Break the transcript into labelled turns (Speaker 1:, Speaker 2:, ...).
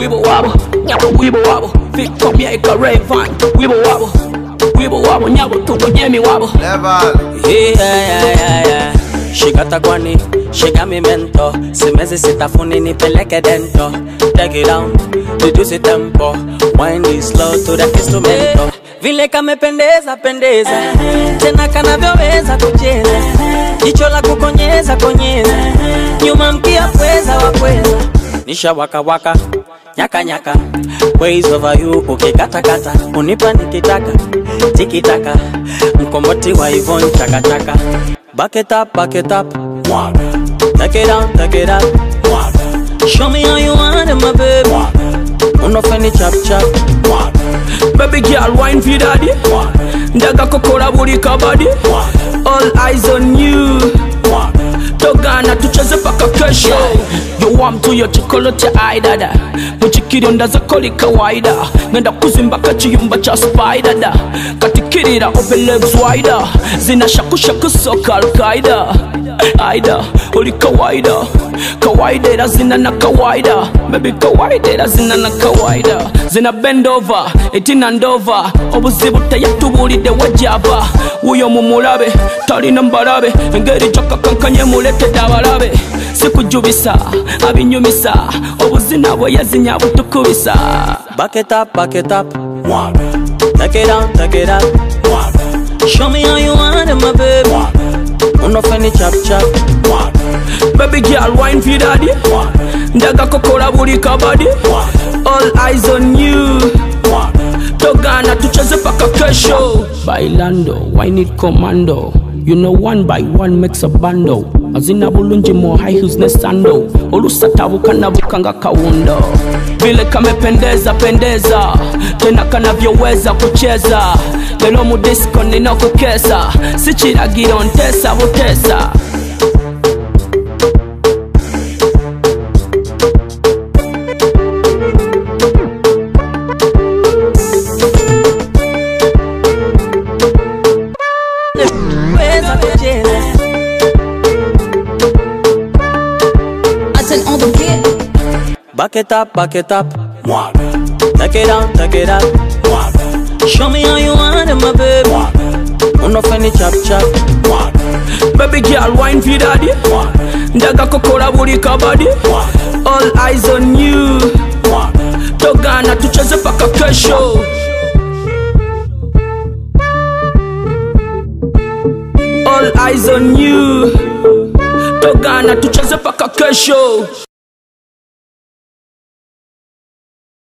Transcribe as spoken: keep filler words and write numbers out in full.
Speaker 1: Weeble wobble, nyabo weeble wobble. Fit come here, ika Rayvan. Weeble wobble, weeble wobble, nyabo tuko nyemi wobble.
Speaker 2: Level.
Speaker 3: Yeah, yeah, yeah, yeah. Shikata kwani, shika mi mento. Simezi sitafuni nipeleke dento. Take it down, reduce tempo. Wind it slow to the instrumento. Vile kamependeza pendeza, tena kanavyoweza kucheza. Jicho la kukonyeza konyeza, nyuma mkia pweza wapweza. Nisha waka waka, nyaka nyaka. Ways over you, ukikata kata. Unipa nikitaka, tikitaka. Mkomboti wa Yvonne chaka chaka. Back it up, back it up. Take it down, take it up. Show me how you want it, my baby. Unofeni chap chap.
Speaker 1: Baby girl, wine for daddy. Ndaga kokora buri kabadi. All eyes on you. Togana tucheze paka kesho. You want to your chocolate eye dada. Muchikiri ndaza koli kawaida. Ngenda kuzimba kachiyumba cha spider da. Katikirira open legs wider. Zina shaku shaku soka al-Qaida. Aida, uli kawaida. Kawaida da zina na kawaida. Baby kawaida da zina na kawaida. Zina bend over, etina ndova. Obuzibu tayatubuli de wajaba. Uyo mumulabe, tali nambarabe. Ngeri jaka kankanye mulete dabarabe. Siku jubisa, abinyumisa. Obuzina bwe yazinya butukubisa.
Speaker 3: Back it up, back it up. Take it down, take it up. Show me how you want it, my baby. Unofeni chap chap.
Speaker 1: Baby girl, wine for daddy. Ndaga kokora buri kabadi. All eyes on you. Togana tucheze paka kesho. Bailando, wine it commando. You know one by one makes a bando. Azina bulunji mo high heels ne sando. Olusatabu kanabukanga kawundo. Vile kamependeza pendeza. Tena kanavyoweza kucheza. Lelo mu disco ninokukesa. Sichiragiro ntesa butesa.
Speaker 3: Back it up, back it up. Take it down, take it up. Show me how you want it, my baby. Unofeni chap chap.
Speaker 1: Baby girl, wine for daddy. Ndaga kokora buri kabadi. All eyes on you. Togana tucheze paka kesho. All eyes on you. Togana tucheze paka kesho.